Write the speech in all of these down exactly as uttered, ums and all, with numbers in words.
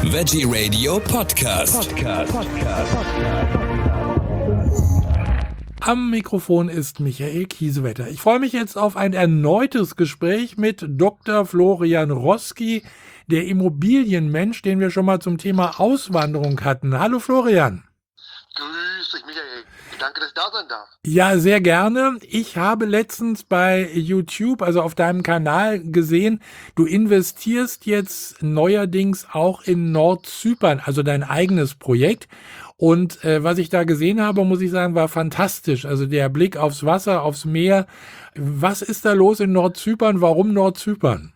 Veggie Radio Podcast. Podcast. Podcast. Am Mikrofon ist Michael Kiesewetter. Ich freue mich jetzt auf ein erneutes Gespräch mit Doktor Florian Roski, der Immobilienmensch, den wir schon mal zum Thema Auswanderung hatten. Hallo Florian. Grüß dich, Michael. Danke, dass ich da sein darf. Ja, sehr gerne. Ich habe letztens bei YouTube, also auf deinem Kanal, gesehen, du investierst jetzt neuerdings auch in Nordzypern, also dein eigenes Projekt. Und äh, was ich da gesehen habe, muss ich sagen, war fantastisch. Also der Blick aufs Wasser, aufs Meer. Was ist da los in Nordzypern? Warum Nordzypern?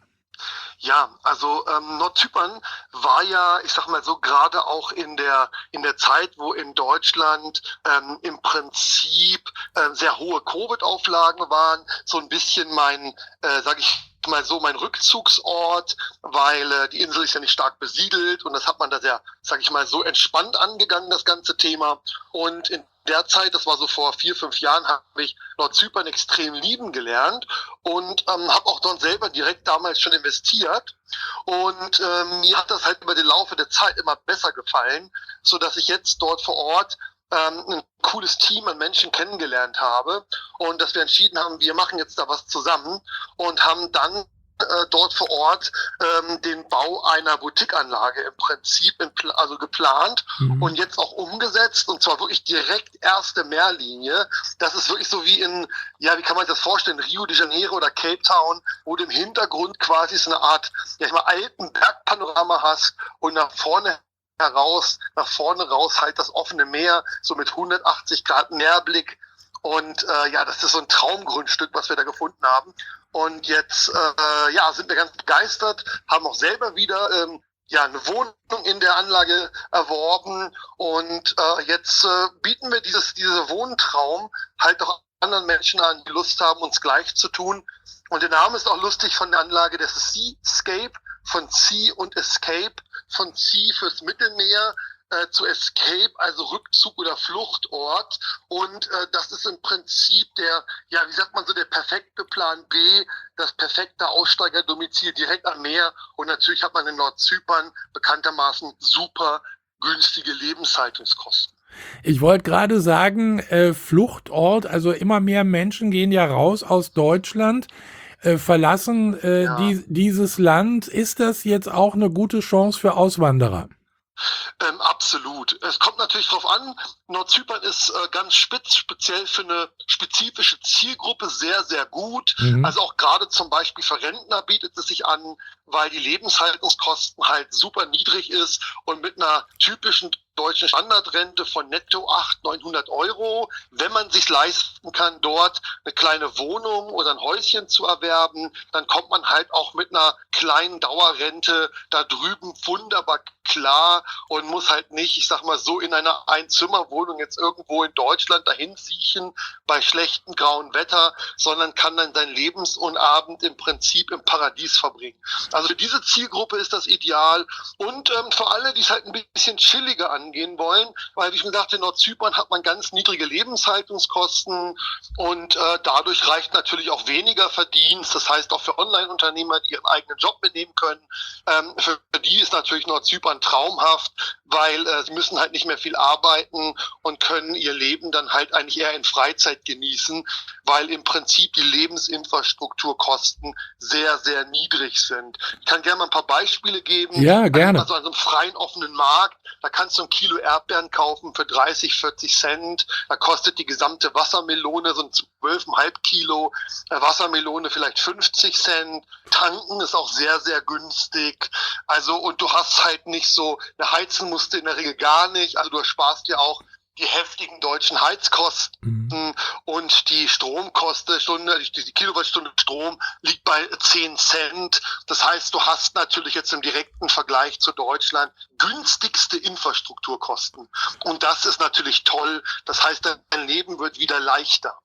Ja, also ähm, Nordzypern war ja, ich sag mal so, gerade auch in der in der Zeit, wo in Deutschland ähm, im Prinzip äh, sehr hohe Covid-Auflagen waren, so ein bisschen mein, äh, sag ich mal so, mein Rückzugsort, weil äh, die Insel ist ja nicht stark besiedelt und das hat man da sehr, sag ich mal, so entspannt angegangen, das ganze Thema. Und in der Zeit, das war so vor vier, fünf Jahren, habe ich Nordzypern extrem lieben gelernt und ähm, habe auch dort selber direkt damals schon investiert. Und ähm, mir hat das halt über den Laufe der Zeit immer besser gefallen, so dass ich jetzt dort vor Ort ähm, ein cooles Team an Menschen kennengelernt habe und dass wir entschieden haben, wir machen jetzt da was zusammen und haben dann äh, dort vor Ort ähm, den Bau einer Boutique-Anlage im Prinzip in, also geplant mhm. und jetzt auch umgesetzt und zwar wirklich direkt erste Meerlinie. Das ist wirklich so wie in, ja, wie kann man sich das vorstellen, Rio de Janeiro oder Cape Town, wo du im Hintergrund quasi so eine Art, ja, ich mal alten Bergpanorama hast und nach vorne heraus, nach vorne raus halt das offene Meer, so mit hundertachtzig Grad Meerblick. Und äh, ja, das ist so ein Traumgrundstück, was wir da gefunden haben. Und jetzt äh, ja, sind wir ganz begeistert, haben auch selber wieder ähm, ja, eine Wohnung in der Anlage erworben. Und äh, jetzt äh, bieten wir dieses diese Wohntraum halt auch anderen Menschen an, die Lust haben, uns gleich zu tun. Und der Name ist auch lustig von der Anlage, das ist Seascape, von Sea und Escape, von Sea fürs Mittelmeer, äh, zu Escape, also Rückzug oder Fluchtort. Und äh, das ist im Prinzip der, ja, wie sagt man so, der perfekte Plan B, das perfekte Aussteigerdomizil direkt am Meer. Und natürlich hat man in Nordzypern bekanntermaßen super günstige Lebenshaltungskosten. Ich wollte gerade sagen, äh, Fluchtort, also immer mehr Menschen gehen ja raus aus Deutschland, äh, verlassen äh, Ja. die, dieses Land. Ist das jetzt auch eine gute Chance für Auswanderer? Ähm, absolut. Es kommt natürlich drauf an, Nordzypern ist äh, ganz spitz, speziell für eine spezifische Zielgruppe sehr, sehr gut. Mhm. Also auch gerade zum Beispiel für Rentner bietet es sich an, weil die Lebenshaltungskosten halt super niedrig ist und mit einer typischen deutschen Standardrente von netto achthundert, neunhundert Euro, wenn man sich leisten kann, dort eine kleine Wohnung oder ein Häuschen zu erwerben, dann kommt man halt auch mit einer kleinen Dauerrente da drüben wunderbar klar und muss halt nicht, ich sag mal so, in einer Einzimmerwohnung jetzt irgendwo in Deutschland dahin siechen bei schlechtem grauen Wetter, sondern kann dann seinen Lebensabend im Prinzip im Paradies verbringen. Also für diese Zielgruppe ist das ideal und ähm, für alle, die es halt ein bisschen chilliger angehen wollen, weil wie ich mir dachte, in Nordzypern hat man ganz niedrige Lebenshaltungskosten und äh, dadurch reicht natürlich auch weniger Verdienst. Das heißt auch für Online-Unternehmer, die ihren eigenen Job mitnehmen können, ähm, für die ist natürlich Nordzypern traumhaft, weil äh, sie müssen halt nicht mehr viel arbeiten und können ihr Leben dann halt eigentlich eher in Freizeit genießen, weil im Prinzip die Lebensinfrastrukturkosten sehr, sehr niedrig sind. Ich kann gerne mal ein paar Beispiele geben. Ja, gerne. Also an so einem freien, offenen Markt, da kannst du ein Kilo Erdbeeren kaufen für dreißig, vierzig Cent. Da kostet die gesamte Wassermelone, so ein zwölf Komma fünf Kilo äh, Wassermelone vielleicht fünfzig Cent. Tanken ist auch sehr, sehr günstig. Also, und du hast halt nicht so, eine heizen musst du in der Regel gar nicht. Also du sparst dir auch die heftigen deutschen Heizkosten mhm. und die Stromkosten, Stunde, die Kilowattstunde Strom liegt bei zehn Cent. Das heißt, du hast natürlich jetzt im direkten Vergleich zu Deutschland günstigste Infrastrukturkosten. Und das ist natürlich toll. Das heißt, dein Leben wird wieder leichter.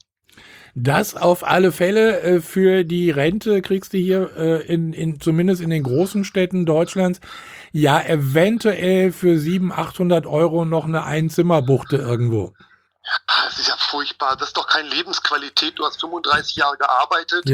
Das auf alle Fälle. Äh, für die Rente kriegst du hier äh, in, in zumindest in den großen Städten Deutschlands ja eventuell für siebenhundert, achthundert Euro noch eine Einzimmerbuchte irgendwo. Das ist ja furchtbar. Das ist doch keine Lebensqualität. Du hast fünfunddreißig Jahre gearbeitet Ja.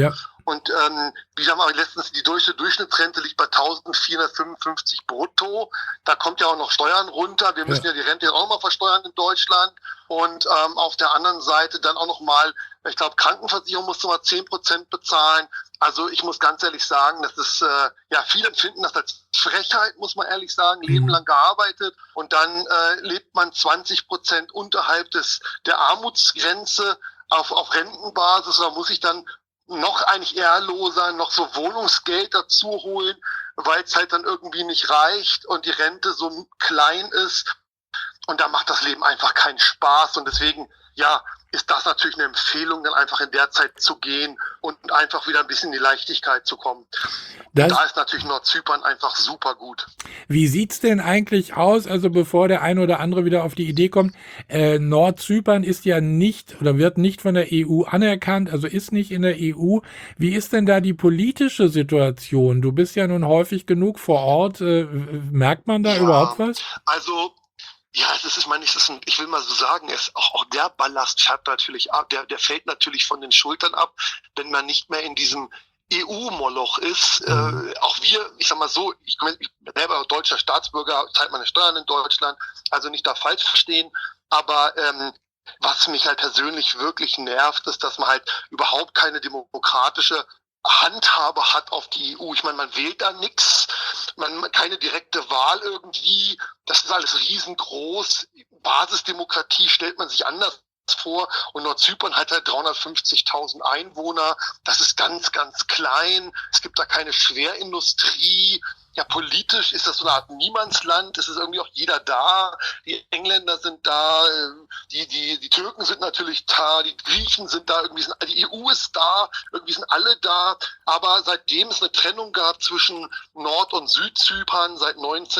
Und ähm, wie haben wir letztens, die deutsche Durchschnittsrente liegt bei eintausendvierhundertfünfundfünfzig brutto. Da kommt ja auch noch Steuern runter. Wir müssen ja, ja die Rente auch mal versteuern in Deutschland. Und ähm, auf der anderen Seite dann auch noch mal, ich glaube, Krankenversicherung musst du mal zehn Prozent bezahlen. Also ich muss ganz ehrlich sagen, das ist, äh, ja, viele empfinden das als Frechheit, muss man ehrlich sagen, Leben lang gearbeitet und dann äh, lebt man zwanzig Prozent unterhalb des der Armutsgrenze auf, auf Rentenbasis. Da muss ich dann noch eigentlich ehrloser, noch so Wohnungsgeld dazu holen, weil es halt dann irgendwie nicht reicht und die Rente so klein ist. Und da macht das Leben einfach keinen Spaß. Und deswegen, ja, ist das natürlich eine Empfehlung, dann einfach in der Zeit zu gehen und einfach wieder ein bisschen in die Leichtigkeit zu kommen. Das, da ist natürlich Nordzypern einfach super gut. Wie sieht's denn eigentlich aus, also bevor der eine oder andere wieder auf die Idee kommt, äh, Nordzypern ist ja nicht oder wird nicht von der E U anerkannt, also ist nicht in der E U. Wie ist denn da die politische Situation? Du bist ja nun häufig genug vor Ort. Äh, merkt man da ja, überhaupt was? Also ja, es ist, ich meine, es ist ein, ich will mal so sagen, es, auch, auch der Ballast fährt natürlich ab, der, der fällt natürlich von den Schultern ab, wenn man nicht mehr in diesem E U-Moloch ist. Mhm. Äh, auch wir, ich sag mal so, ich bin selber deutscher Staatsbürger, zahlt meine Steuern in Deutschland, also nicht da falsch verstehen, aber ähm, was mich halt persönlich wirklich nervt, ist, dass man halt überhaupt keine demokratische Handhabe hat auf die E U. Ich meine, man wählt da nichts, man keine direkte Wahl irgendwie. Das ist alles riesengroß. Basisdemokratie stellt man sich anders vor. Und Nordzypern hat halt dreihundertfünfzigtausend Einwohner. Das ist ganz, ganz klein. Es gibt da keine Schwerindustrie. Ja, politisch ist das so eine Art Niemandsland. Es ist irgendwie auch jeder da. Die Engländer sind da, die, die, die Türken sind natürlich da, die Griechen sind da, irgendwie sind, die E U ist da, irgendwie sind alle da. Aber seitdem es eine Trennung gab zwischen Nord- und Südzypern seit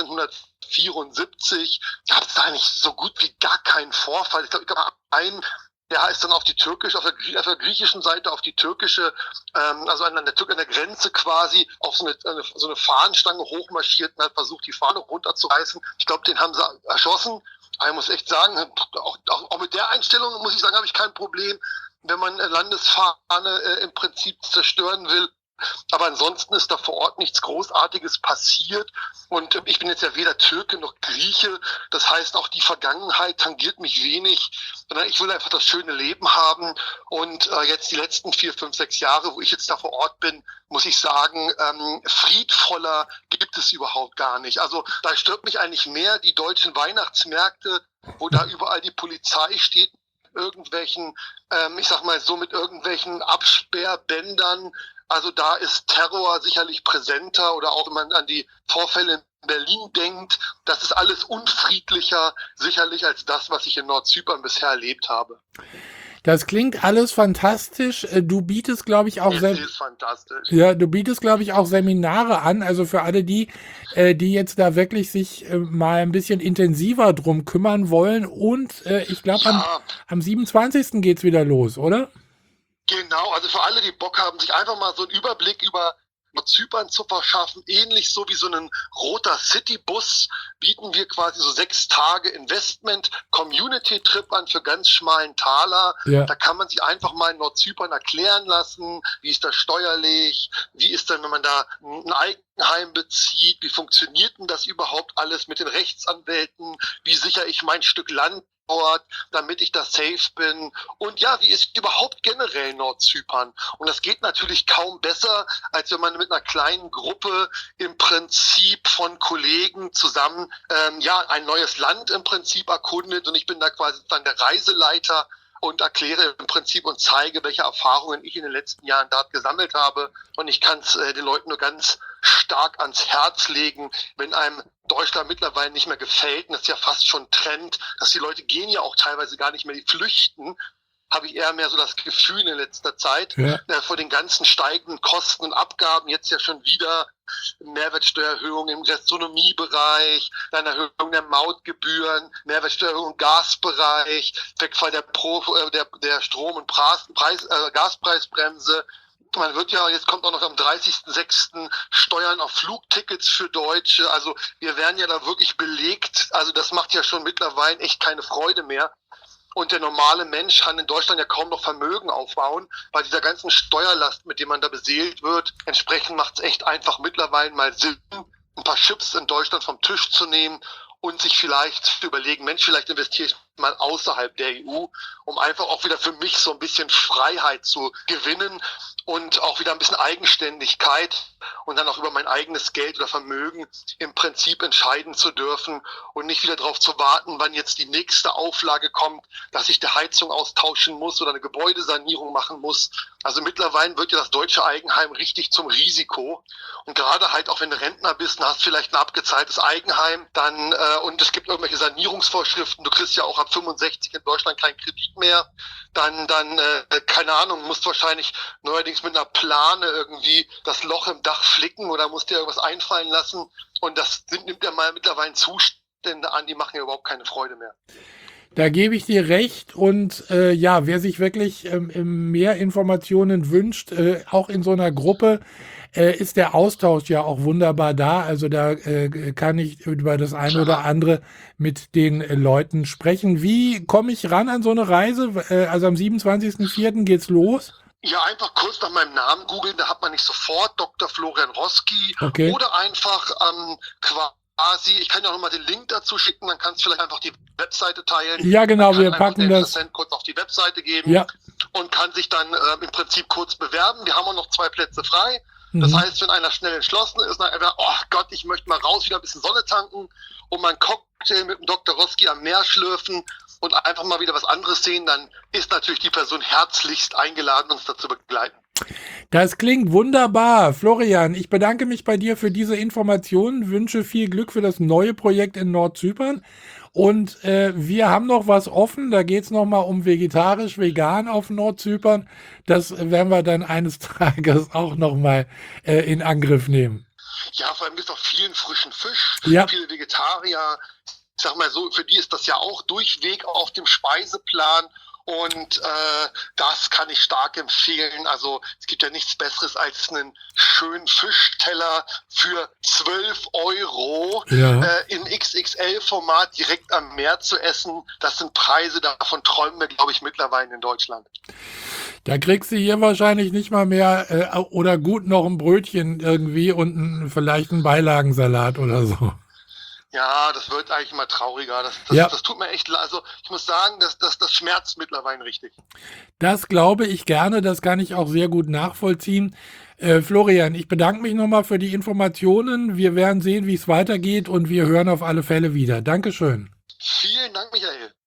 neunzehnhundertvierundsiebzig, gab es da eigentlich so gut wie gar keinen Vorfall. Ich glaube, ich glaube, ein Der ist dann auf die türkische, auf der, auf der griechischen Seite, auf die türkische, ähm, also an der, an der Grenze quasi, auf so eine, eine, so eine Fahnenstange hochmarschiert und hat versucht, die Fahne runterzureißen. Ich glaube, den haben sie erschossen. Aber ich muss echt sagen, auch, auch, auch mit der Einstellung, muss ich sagen, habe ich kein Problem, wenn man eine Landesfahne äh, im Prinzip zerstören will. Aber ansonsten ist da vor Ort nichts Großartiges passiert. Und ich bin jetzt ja weder Türke noch Grieche. Das heißt, auch die Vergangenheit tangiert mich wenig. Sondern ich will einfach das schöne Leben haben. Und äh, jetzt die letzten vier, fünf, sechs Jahre, wo ich jetzt da vor Ort bin, muss ich sagen, ähm, friedvoller gibt es überhaupt gar nicht. Also da stört mich eigentlich mehr die deutschen Weihnachtsmärkte, wo da überall die Polizei steht, irgendwelchen, ähm, ich sag mal so, mit irgendwelchen Absperrbändern. Also da ist Terror sicherlich präsenter, oder auch wenn man an die Vorfälle in Berlin denkt, das ist alles unfriedlicher sicherlich als das, was ich in Nordzypern bisher erlebt habe. Das klingt alles fantastisch. Du bietest, glaube ich, auch Es Sem- ist fantastisch. ja, du bietest, glaube ich, auch Seminare an. Also für alle die, äh, die jetzt da wirklich sich äh, mal ein bisschen intensiver drum kümmern wollen. Und äh, ich glaube, am, Ja, am siebenundzwanzigsten geht's wieder los, oder? genau. Also für alle, die Bock haben, sich einfach mal so einen Überblick über Zypern zu verschaffen, ähnlich so wie so einen roter City-Bus, bieten wir quasi so sechs Tage Investment-Community-Trip an für ganz schmalen Taler. Ja. Da kann man sich einfach mal in Nordzypern erklären lassen, wie ist das steuerlich, wie ist dann, wenn man da ein Eigenheim bezieht, wie funktioniert denn das überhaupt alles mit den Rechtsanwälten, wie sichere ich mein Stück Land Ort, damit ich da safe bin. Und ja, wie ist überhaupt generell Nordzypern? Und das geht natürlich kaum besser, als wenn man mit einer kleinen Gruppe im Prinzip von Kollegen zusammen ähm, ja ein neues Land im Prinzip erkundet. Und ich bin da quasi dann der Reiseleiter und erkläre im Prinzip und zeige, welche Erfahrungen ich in den letzten Jahren dort gesammelt habe. Und ich kann es äh, den Leuten nur ganz stark ans Herz legen, wenn einem Deutschland mittlerweile nicht mehr gefällt, und das ist ja fast schon Trend, dass die Leute gehen ja auch teilweise gar nicht mehr, die flüchten, habe ich eher mehr so das Gefühl in letzter Zeit, Ja. äh, vor den ganzen steigenden Kosten und Abgaben, jetzt ja schon wieder Mehrwertsteuererhöhung im Gastronomiebereich, eine Erhöhung der Mautgebühren, Mehrwertsteuererhöhung im Gasbereich, Wegfall der, Pro, äh, der, der Strom- und Preis, Preis, äh, Gaspreisbremse. Man wird ja, jetzt kommt auch noch am dreißigsten sechsten Steuern auf Flugtickets für Deutsche. Also wir werden ja da wirklich belegt. Also das macht ja schon mittlerweile echt keine Freude mehr. Und der normale Mensch kann in Deutschland ja kaum noch Vermögen aufbauen, bei dieser ganzen Steuerlast, mit der man da beseelt wird. Entsprechend macht es echt einfach mittlerweile mal Sinn, ein paar Chips in Deutschland vom Tisch zu nehmen und sich vielleicht zu überlegen, Mensch, vielleicht investiere ich mal außerhalb der E U, um einfach auch wieder für mich so ein bisschen Freiheit zu gewinnen und auch wieder ein bisschen Eigenständigkeit und dann auch über mein eigenes Geld oder Vermögen im Prinzip entscheiden zu dürfen und nicht wieder darauf zu warten, wann jetzt die nächste Auflage kommt, dass ich die Heizung austauschen muss oder eine Gebäudesanierung machen muss. Also mittlerweile wird ja das deutsche Eigenheim richtig zum Risiko. Und gerade halt auch wenn du Rentner bist, dann hast vielleicht ein abgezahltes Eigenheim, dann äh, und es gibt irgendwelche Sanierungsvorschriften, du kriegst ja auch ab fünfundsechzig in Deutschland keinen Kredit mehr, dann, dann äh, keine Ahnung, musst wahrscheinlich neuerdings mit einer Plane irgendwie das Loch im Dach flicken oder musst dir irgendwas einfallen lassen. Und das sind, nimmt ja mal mittlerweile Zustände an, die machen ja überhaupt keine Freude mehr. Da gebe ich dir recht und äh, ja, wer sich wirklich ähm, mehr Informationen wünscht, äh, auch in so einer Gruppe, äh, ist der Austausch ja auch wunderbar da. Also da äh, kann ich über das eine oder andere mit den äh, Leuten sprechen. Wie komme ich ran an so eine Reise? Äh, also am siebenundzwanzigsten vierten geht's los. Ja, einfach kurz nach meinem Namen googeln, da hat man nicht sofort Doktor Florian Roski. Okay. Oder einfach ähm, quasi, ich kann ja auch nochmal den Link dazu schicken, dann kannst du vielleicht einfach die Webseite teilen. Ja, genau, Man kann wir einfach packen den das. Interessenten kurz auf die Webseite geben Ja. und kann sich dann äh, im Prinzip kurz bewerben. Wir haben auch noch zwei Plätze frei. Das Mhm. heißt, wenn einer schnell entschlossen ist, dann einfach, oh Gott, ich möchte mal raus, wieder ein bisschen Sonne tanken und mal einen Cocktail mit dem Doktor Roski am Meer schlürfen und einfach mal wieder was anderes sehen, dann ist natürlich die Person herzlichst eingeladen, uns dazu begleiten. Das klingt wunderbar. Florian, ich bedanke mich bei dir für diese Informationen, wünsche viel Glück für das neue Projekt in Nordzypern. Und äh, wir haben noch was offen, da geht es nochmal um vegetarisch, vegan auf Nordzypern. Das werden wir dann eines Tages auch nochmal äh, in Angriff nehmen. Ja, vor allem gibt es auch vielen frischen Fisch, Ja. viele Vegetarier. Ich sag mal so, für die ist das ja auch durchweg auf dem Speiseplan. Und äh, das kann ich stark empfehlen. Also es gibt ja nichts Besseres als einen schönen Fischteller für zwölf Euro Ja. äh, in X X L-Format direkt am Meer zu essen. Das sind Preise, davon träumen wir, glaube ich, mittlerweile in Deutschland. Da kriegst du hier wahrscheinlich nicht mal mehr äh, oder gut noch ein Brötchen irgendwie und ein, vielleicht einen Beilagensalat oder so. Ja, das wird eigentlich immer trauriger. Das, das, Ja. das tut mir echt leid. Also ich muss sagen, das, das, das schmerzt mittlerweile richtig. Das glaube ich gerne, das kann ich auch sehr gut nachvollziehen. Äh, Florian, ich bedanke mich nochmal für die Informationen. Wir werden sehen, wie es weitergeht und wir hören auf alle Fälle wieder. Dankeschön. Vielen Dank, Michael.